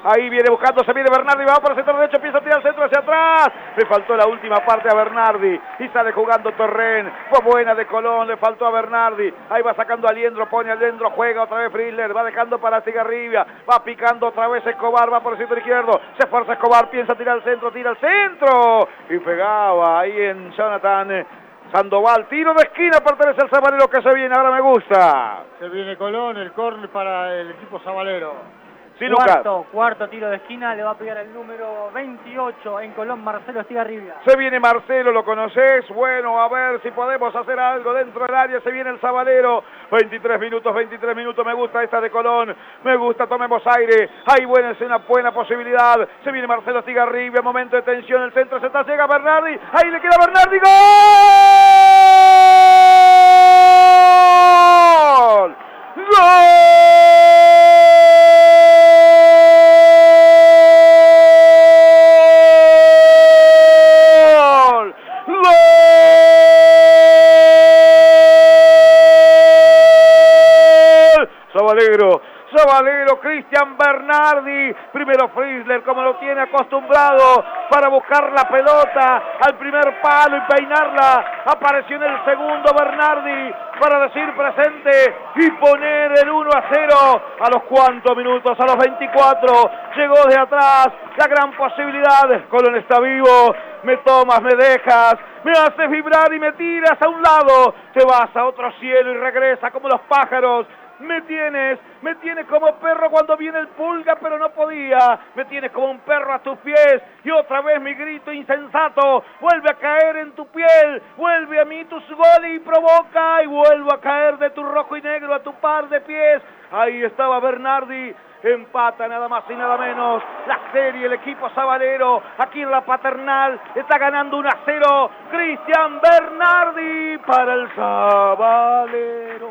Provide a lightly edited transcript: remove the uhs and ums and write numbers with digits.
Ahí viene buscando, se viene Bernardi, va por el centro derecho, empieza a tirar al centro hacia atrás. Le faltó la última parte a Bernardi y sale jugando Torren. Fue buena de Colón, le faltó a Bernardi. Ahí va sacando a Liendro, pone a Liendro, juega otra vez Frizzler, va dejando para Estigarribia, va picando otra vez Escobar, va por el centro izquierdo, se esfuerza Escobar, piensa tirar al centro, tira al centro y pegaba ahí en Jonathan Sandoval. Tiro de esquina, pertenece al Sabalero que se viene, ahora me gusta. Se viene Colón, el córner para el equipo Sabalero. Sí, Lucas. Cuarto tiro de esquina, le va a pegar el número 28 en Colón, Marcelo Estigarribia. Se viene Marcelo, ¿lo conoces? Bueno, a ver si podemos hacer algo dentro del área. Se viene el Sabalero. 23 minutos, me gusta esta de Colón. Me gusta, tomemos aire. Ahí buena, es una buena posibilidad. Se viene Marcelo Estigarribia, momento de tensión, el centro se está, llega Bernardi. Ahí le queda Bernardi, ¡gol! ¡Gol! Sabalero, Cristian Bernardi, primero Frizzler como lo tiene acostumbrado para buscar la pelota al primer palo y peinarla, apareció en el segundo Bernardi para decir presente y poner el 1-0 a los cuantos minutos, a los 24, llegó de atrás, la gran posibilidad, Colón está vivo, me tomas, me dejas, me haces vibrar y me tiras a un lado, te vas a otro cielo y regresa como los pájaros. Me tienes como perro cuando viene el pulga, pero no podía. Me tienes como un perro a tus pies. Y otra vez mi grito insensato vuelve a caer en tu piel. Vuelve a mí tus goles y provoca. Y vuelvo a caer de tu rojo y negro a tu par de pies. Ahí estaba Bernardi. Empata nada más y nada menos la serie, el equipo Sabalero aquí en la Paternal está ganando 1-0. Cristian Bernardi para el Sabalero.